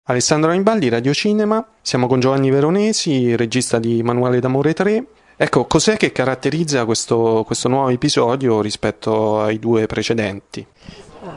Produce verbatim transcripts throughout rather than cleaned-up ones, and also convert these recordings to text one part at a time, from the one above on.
Alessandro Animbaldi, Radio Cinema, siamo con Giovanni Veronesi, regista di Manuale d'amore tre. Ecco, cos'è che caratterizza questo, questo nuovo episodio rispetto ai due precedenti? Ah,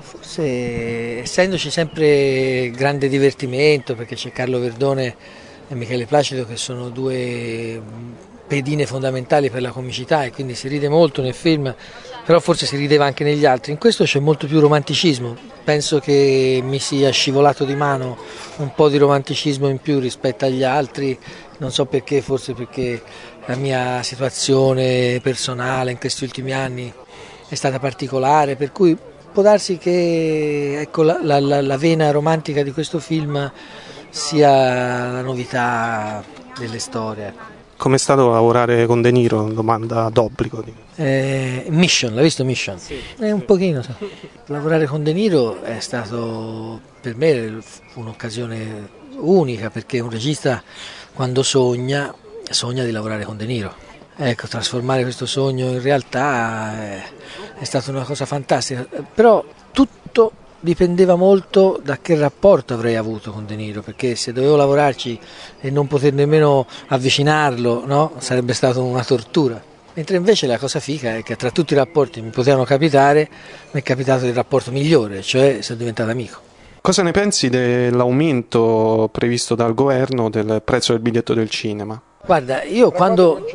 forse essendoci sempre grande divertimento, perché c'è Carlo Verdone e Michele Placido che sono due pedine fondamentali per la comicità e quindi si ride molto nel film, però forse si rideva anche negli altri. In questo c'è molto più romanticismo, penso che mi sia scivolato di mano un po' di romanticismo in più rispetto agli altri, non so perché, forse perché la mia situazione personale in questi ultimi anni è stata particolare, per cui può darsi che ecco, la, la, la vena romantica di questo film sia la novità delle storie. Com'è stato lavorare con De Niro? Domanda d'obbligo. Eh, Mission, l'hai visto Mission? Sì. Eh, un pochino. So. Lavorare con De Niro è stato per me un'occasione unica, perché un regista quando sogna, sogna di lavorare con De Niro. Ecco, trasformare questo sogno in realtà è, è stata una cosa fantastica, però tutto dipendeva molto da che rapporto avrei avuto con De Niro, perché se dovevo lavorarci e non poter nemmeno avvicinarlo, no? Sarebbe stata una tortura. Mentre invece la cosa figa è che tra tutti i rapporti mi potevano capitare, mi è capitato il rapporto migliore, cioè sono diventato amico. Cosa ne pensi dell'aumento previsto dal governo del prezzo del biglietto del cinema? Guarda, io quando,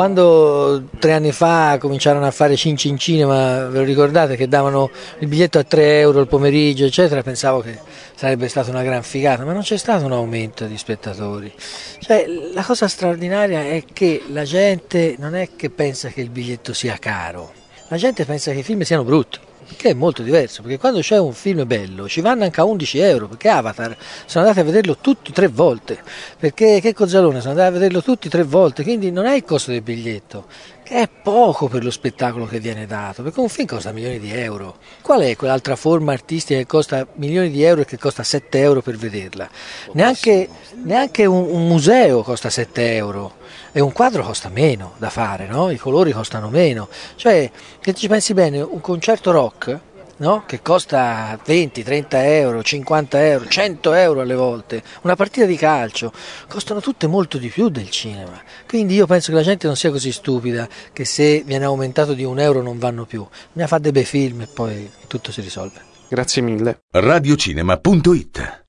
quando tre anni fa cominciarono a fare Cinci in Cinema, ve lo ricordate, che davano il biglietto a tre euro il pomeriggio, eccetera, pensavo che sarebbe stata una gran figata, ma non c'è stato un aumento di spettatori. Cioè, la cosa straordinaria è che la gente non è che pensa che il biglietto sia caro, la gente pensa che i film siano brutti. Che è molto diverso, perché quando c'è un film bello ci vanno anche a undici euro, perché Avatar sono andati a vederlo tutti tre volte, perché che Cozzalone sono andati a vederlo tutti tre volte, quindi non è il costo del biglietto, che è poco per lo spettacolo che viene dato, perché un film costa milioni di euro. Qual è quell'altra forma artistica che costa milioni di euro e che costa sette euro per vederla? Neanche, neanche un, un museo costa sette euro. E un quadro costa meno da fare, no? I colori costano meno, cioè se ci pensi bene un concerto rock, no? Che costa venti, trenta euro, cinquanta euro, cento euro alle volte, una partita di calcio, costano tutte molto di più del cinema, quindi io penso che la gente non sia così stupida che se viene aumentato di un euro non vanno più, bisogna fare dei bei film e poi tutto si risolve. Grazie mille. radiocinema punto it